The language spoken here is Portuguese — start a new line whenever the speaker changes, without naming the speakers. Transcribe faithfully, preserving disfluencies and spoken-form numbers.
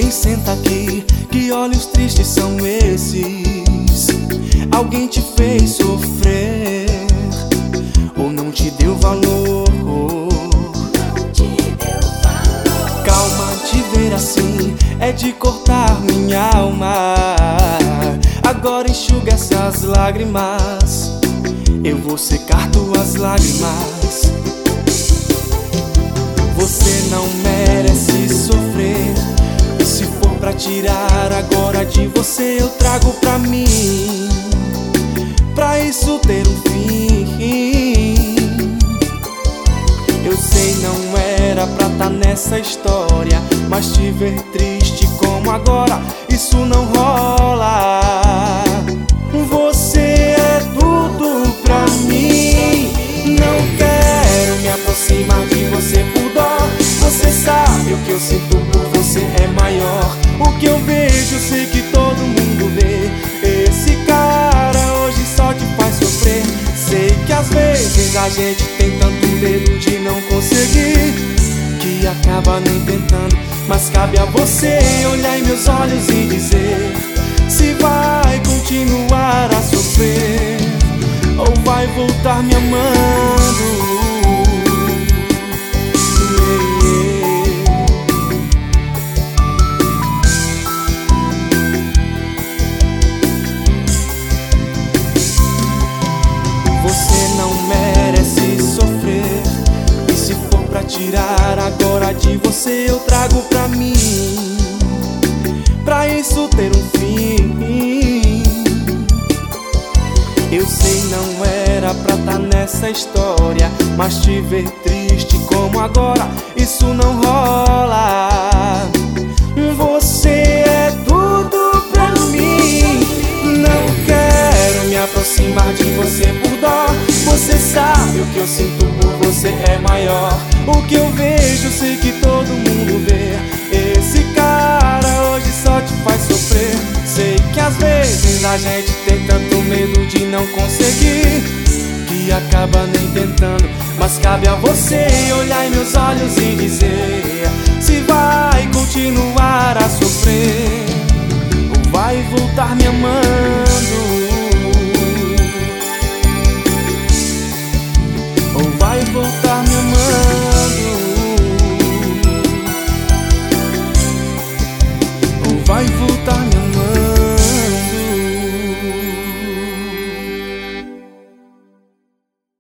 Vem, senta aqui, que olhos tristes são esses? Alguém te fez sofrer ou não te deu valor?
Não te deu valor.
Calma, te ver assim é de cortar minha alma. Agora enxuga essas lágrimas, eu vou secar tuas lágrimas. Você não merece sofrer, e se for pra tirar agora de você, eu trago pra mim, pra isso ter um fim. Eu sei, não era pra tá nessa história, mas te ver triste como agora, isso não rola. Você é tudo pra mim, não quero me aproximar de você por dó. Você sabe o que eu sinto por você é maior. O que eu vejo, sei que todo mundo vê. Esse cara hoje só te faz sofrer. Sei que às vezes a gente tem tanto medo de não conseguir, que acaba nem tentando. Mas cabe a você olhar em meus olhos e dizer se vai continuar a sofrer ou vai voltar me amando. Você não merece sofrer, e se for pra tirar agora de você, eu trago pra mim, pra isso ter um fim. Eu sei, não era pra tá nessa história, mas te ver triste como agora, isso não rola. Você é tudo pra mim, não quero me aproximar de você por dó. Você sabe o que eu sinto por você é maior. O que eu vejo, sei que todo mundo vê. Esse cara hoje só te faz sofrer. Sei que às vezes a gente tem tanto medo de não conseguir, que acaba nem tentando. Mas cabe a você olhar em meus olhos e dizer se vai continuar a sofrer ou vai voltar me amando, ou vai voltar me amando, ou vai voltar me amando.